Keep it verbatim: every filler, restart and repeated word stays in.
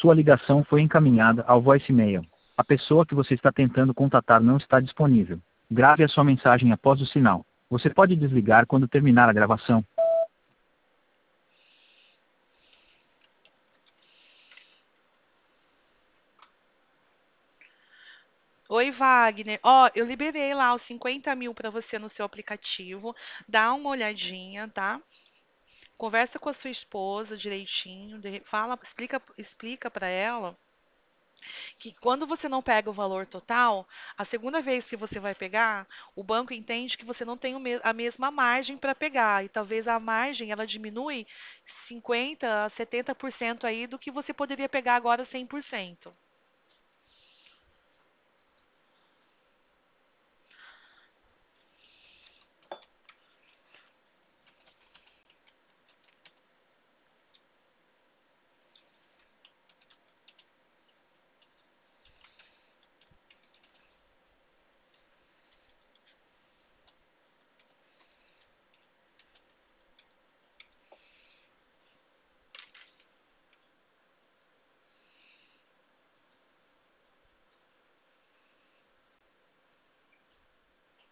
Sua ligação foi encaminhada ao voicemail. A pessoa que você está tentando contatar não está disponível. Grave a sua mensagem após o sinal. Você pode desligar quando terminar a gravação. Oi, Wagner. Ó, eu liberei lá os cinquenta mil para você no seu aplicativo. Dá uma olhadinha, tá? Conversa com a sua esposa direitinho. de- Fala, explica, explica para ela que quando você não pega o valor total, a segunda vez que você vai pegar, o banco entende que você não tem o me- a mesma margem para pegar e talvez a margem ela diminui cinquenta a setenta por cento aí do que você poderia pegar agora cem por cento.